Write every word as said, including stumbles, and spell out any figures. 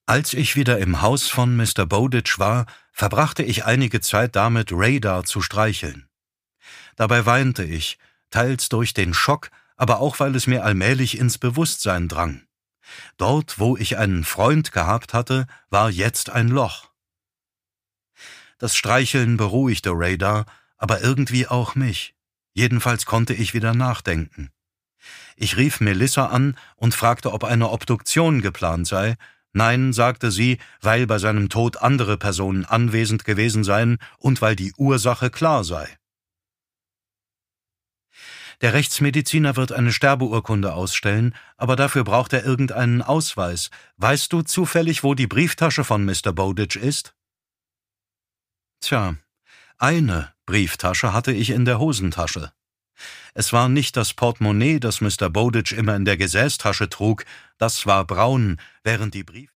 Als ich wieder im Haus von Mister Bowditch war, verbrachte ich einige Zeit damit, Radar zu streicheln. Dabei weinte ich, teils durch den Schock, aber auch weil es mir allmählich ins Bewusstsein drang. Dort, wo ich einen Freund gehabt hatte, war jetzt ein Loch. Das Streicheln beruhigte Radar, aber irgendwie auch mich. Jedenfalls konnte ich wieder nachdenken. Ich rief Melissa an und fragte, ob eine Obduktion geplant sei. Nein, sagte sie, weil bei seinem Tod andere Personen anwesend gewesen seien und weil die Ursache klar sei. Der Rechtsmediziner wird eine Sterbeurkunde ausstellen, aber dafür braucht er irgendeinen Ausweis. Weißt du zufällig, wo die Brieftasche von Mister Bowditch ist? Tja, eine Brieftasche hatte ich in der Hosentasche. Es war nicht das Portemonnaie, das Mister Bowditch immer in der Gesäßtasche trug, das war braun, während die Brief